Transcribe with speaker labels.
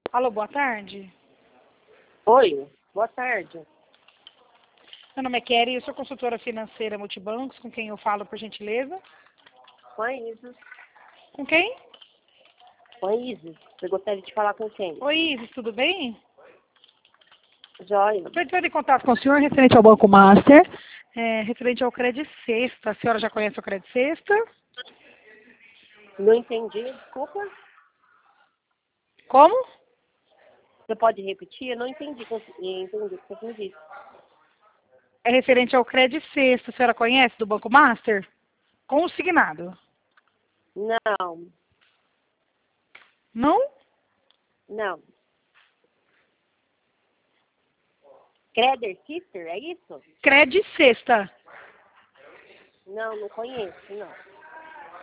Speaker 1: Alô, boa tarde.
Speaker 2: Oi, boa tarde.
Speaker 1: Meu nome é Kelly, eu sou consultora financeira Multibancos, com quem eu falo, por gentileza?
Speaker 2: Com a Isis.
Speaker 1: Com quem?
Speaker 2: Com a Isis. Você gostaria de falar com quem?
Speaker 1: Oi, Isis, tudo bem?
Speaker 2: Joia.
Speaker 1: Estou entrando em contato com o senhor referente ao Banco Master, referente ao Credit Sexta. A senhora já conhece o Credit Sexta?
Speaker 2: Não entendi, desculpa.
Speaker 1: Como?
Speaker 2: Você pode repetir? Eu não entendi, entendi o que você disse.
Speaker 1: É referente ao Credit Sexta. A senhora conhece do Banco Master? Consignado.
Speaker 2: Não,
Speaker 1: Não?
Speaker 2: não. Creder Sister, é isso?
Speaker 1: Credit Sexta.
Speaker 2: Não, não conheço, não.